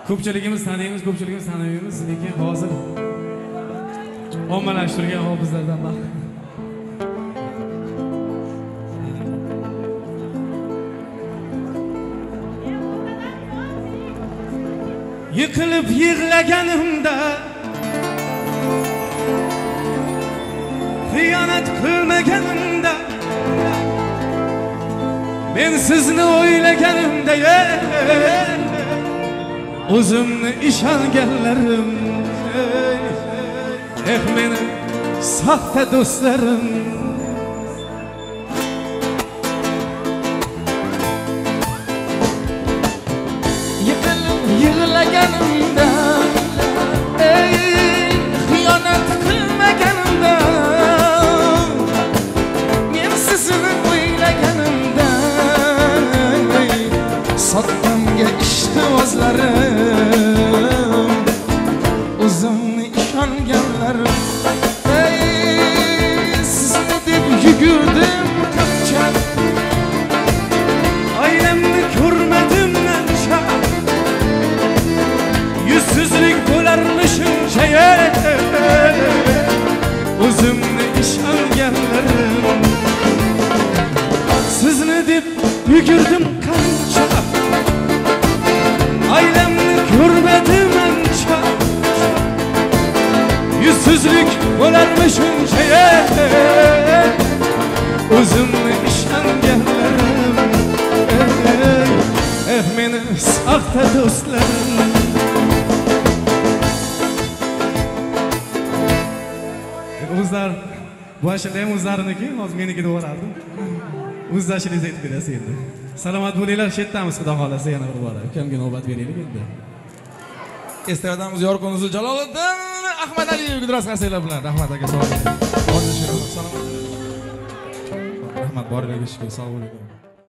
Ko'pchiligimiz taniymiz, ko'pchiligimiz tanimaymiz, lekin hozir ommalashtirgan hofizlardan bak. Yıkılıp yığlaganimda Hıyanet qilmaganimda Men sizni o'ylaganimda O'zimni ishonganlarim meni soxta do'stlarim Yiqilib yig'laganimda xiyonat qilmaganimda Men sizni o'ylaganimda sottamga ishqibozlarim o'zimni ishonganlarim sizni deb yugurdim qancha oilamni ko'rmadim ancha yuzsizlik bo'larmi shuncha o'zimni ishonganlarim sizni deb yugurdim qancha oilamni ko'rmadim ancha yuzsizlik bo'larmi shuncha o'zimni ishonganlarim meni soxta do'stlarim o'zlar bu ashula ham o'zlariniki hozir meniki deb o'rardim o'z ashulangizni aytib berasiz endi salomat bo'linglar shu yerdamiz xudo xolasa yana bir bora ukamga navbat beraylik endi estradamiz yorqin Jaloliddin Ahmadaliyev gidras qarsaklar bilan rahmat aka sog' bo'ling rahmat borilarga shukur sog' bo'ling